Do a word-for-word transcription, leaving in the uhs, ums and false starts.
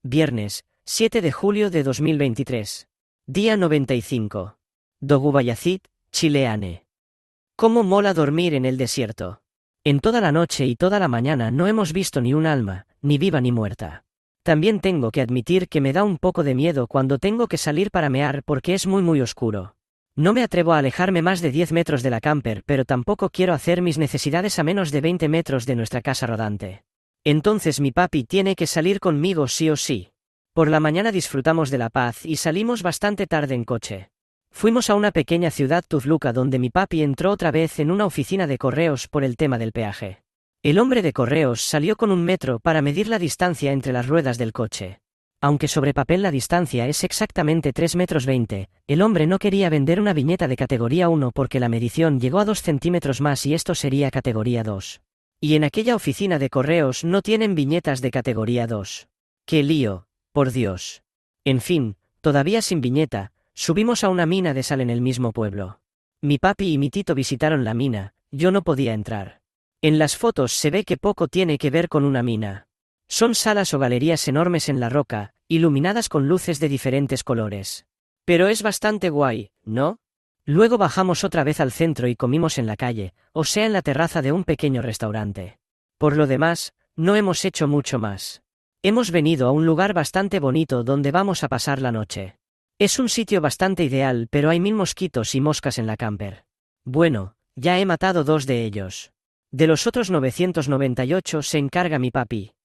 Viernes, siete de julio de dos mil veintitrés. Día noventa y cinco. Dogubayazit, Chileane. ¿Cómo mola dormir en el desierto? En toda la noche y toda la mañana no hemos visto ni un alma, ni viva ni muerta. También tengo que admitir que me da un poco de miedo cuando tengo que salir para mear porque es muy muy oscuro. No me atrevo a alejarme más de diez metros de la camper, pero tampoco quiero hacer mis necesidades a menos de veinte metros de nuestra casa rodante. Entonces mi papi tiene que salir conmigo sí o sí. Por la mañana disfrutamos de la paz y salimos bastante tarde en coche. Fuimos a una pequeña ciudad tuzluca donde mi papi entró otra vez en una oficina de correos por el tema del peaje. El hombre de correos salió con un metro para medir la distancia entre las ruedas del coche. Aunque sobre papel la distancia es exactamente tres metros veinte, el hombre no quería vender una viñeta de categoría uno porque la medición llegó a dos centímetros más y esto sería categoría dos. Y en aquella oficina de correos no tienen viñetas de categoría dos. ¡Qué lío, por Dios! En fin, todavía sin viñeta, subimos a una mina de sal en el mismo pueblo. Mi papi y mi tito visitaron la mina, yo no podía entrar. En las fotos se ve que poco tiene que ver con una mina. Son salas o galerías enormes en la roca, iluminadas con luces de diferentes colores. Pero es bastante guay, ¿no? Luego bajamos otra vez al centro y comimos en la calle, o sea en la terraza de un pequeño restaurante. Por lo demás, no hemos hecho mucho más. Hemos venido a un lugar bastante bonito donde vamos a pasar la noche. Es un sitio bastante ideal, pero hay mil mosquitos y moscas en la camper. Bueno, ya he matado dos de ellos. De los otros novecientos noventa y ocho se encarga mi papi.